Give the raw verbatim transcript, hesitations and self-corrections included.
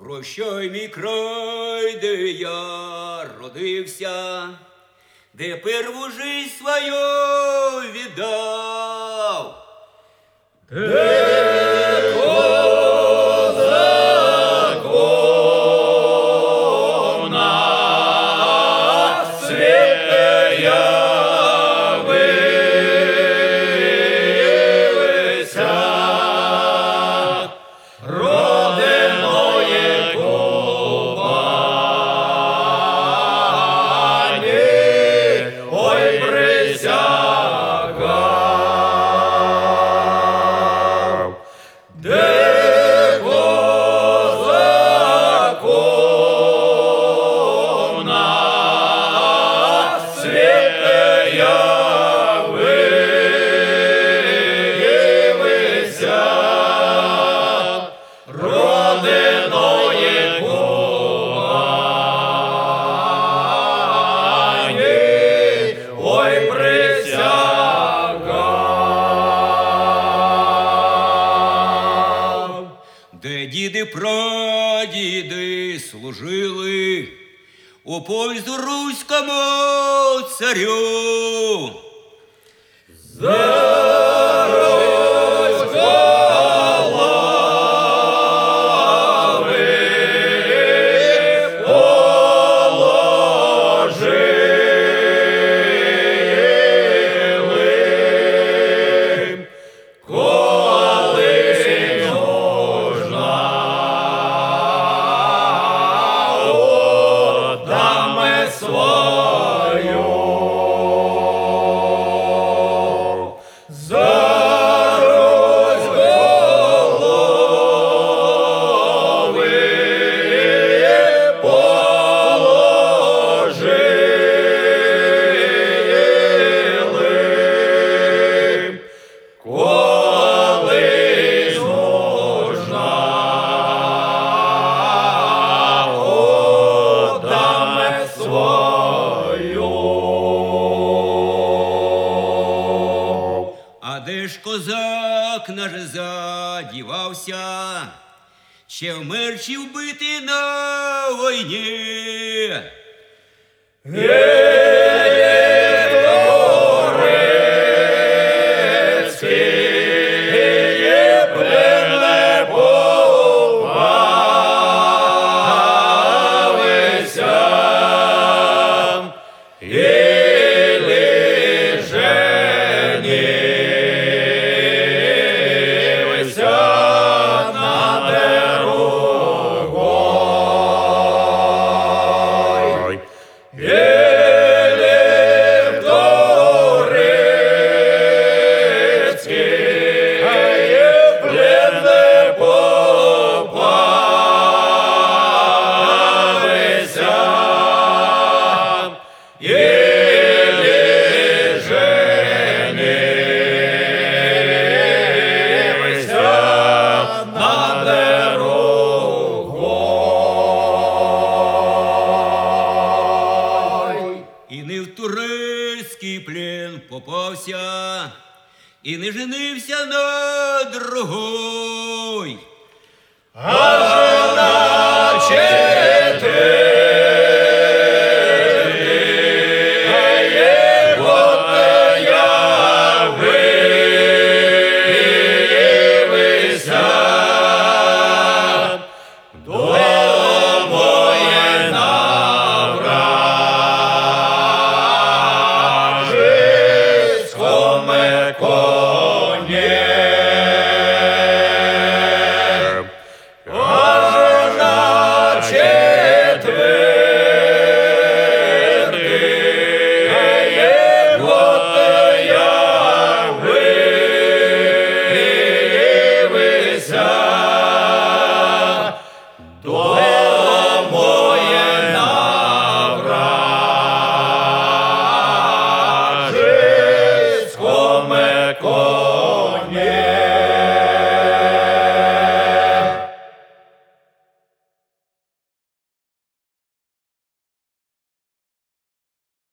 Прощай, мій край, де я родився, де перву жизнь свою віддав. Де козакона світе явився, родиної купані, ой, присягав. Де козакона світе явився, родиної купані, ой, присягав. Де діди прадіди служили у пользу руському царю. А де ж козак наш задівався, ще вмер чи вбитий на війні? І не в турецький плен попався, і не женився на другой.